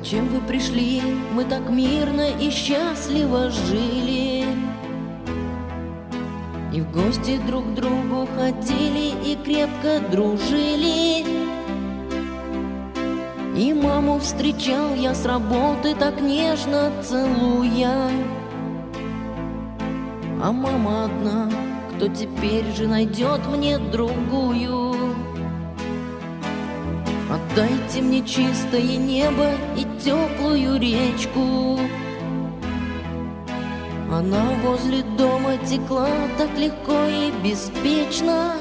Зачем вы пришли? Мы так мирно и счастливо жили, и в гости друг к другу ходили, и крепко дружили. И маму встречал я с работы, так нежно целуя. А мама одна, кто теперь же найдет мне другую? Отдайте мне чистое небо и теплую речку. Она возле дома текла так легко и беспечно,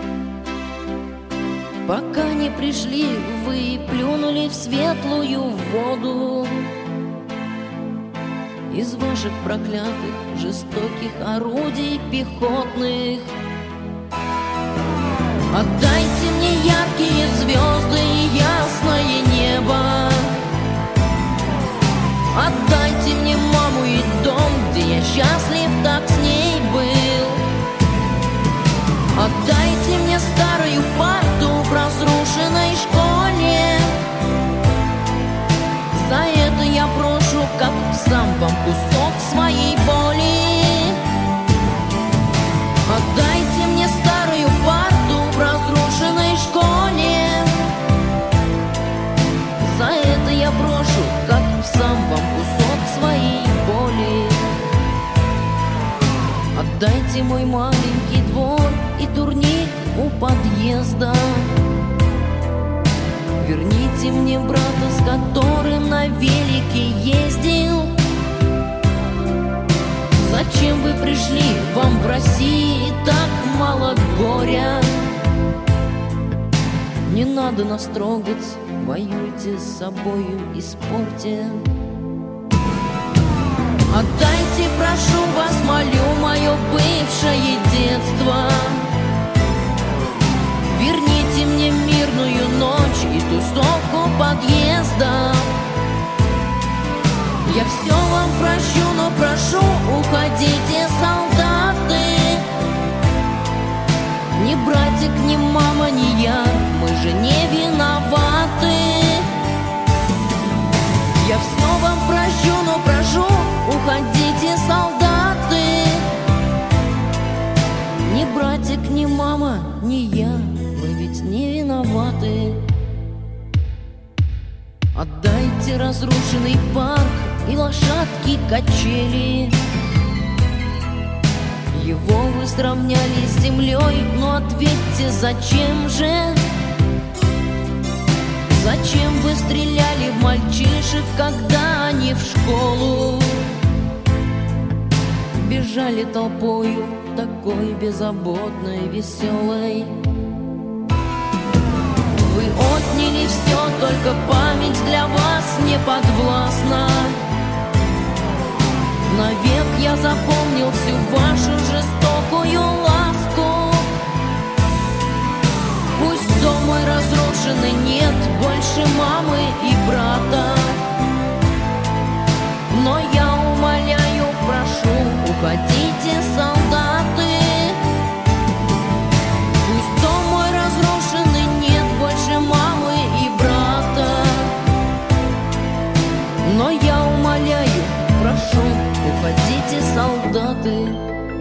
пока не пришли вы и плюнули в светлую воду. Из ваших проклятых жестоких орудий пехотных отдайте мне яркие звезды и ясное небо. Отдайте мне маму и дом, где я счастлив так с ней был. Отдайте мне старую парту в разрушенной школе. За это я брошу, как сам вам, кусок своей боли. Отдайте мне старую парту в разрушенной школе. За это я брошу, как сам вам, кусок своей боли. Отдайте мой маленький двор и турник у подъезда. Верните мне брата, с которым на велике ездил. Зачем вы пришли? Вам в России так мало горя. Не надо нас трогать, воюйте с собою и спорьте. Отдайте, прошу вас, молю, мое бывшее детство. Верните мне мирную ночь и тусовку подъезда. Я все вам прощу, но прошу, уходите, солдаты. Ни братик, ни мама, ни я, мы же не виноваты. Я все вам прощу, но прошу, уходите, солдаты. Ни братик, ни мама, ни я, мы ведь не виноваты. Отдайте разрушенный парк и лошадки качели. Его вы сравняли с землей, но ответьте, зачем же? Зачем вы стреляли в мальчишек, когда они в школу бежали толпою, такой беззаботной, веселой? Вы отняли все, только память для вас не подвластна. Навек я запомнил всю вашу жестокую ласку. Пусть дом мой разрушенный, нет больше мамы и брата, но я умоляю, прошу, уходите, солдаты. Пусть дом мой разрушенный, нет больше мамы и брата, но я умоляю, прошу, уходите, солдаты.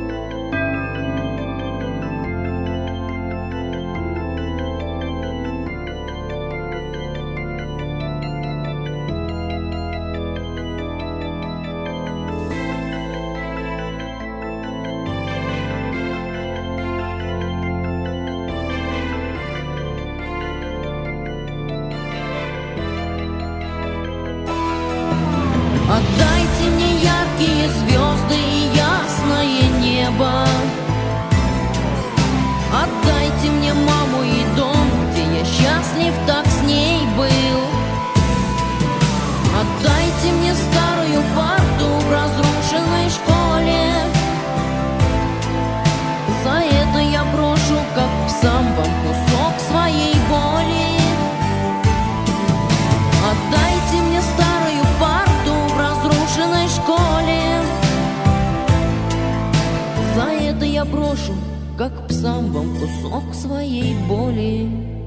Отдайте мне яркие звезды и ясное небо. Отдайте мне маму и дом, где я счастлив так с ней был. Отдайте мне старую парту в разрушенной школе. За это я брошу, как сам вам, кусок своей боли. Отдайте мне старую парту в разрушенной школе. За это я брошу, как псам вам, кусок своей боли.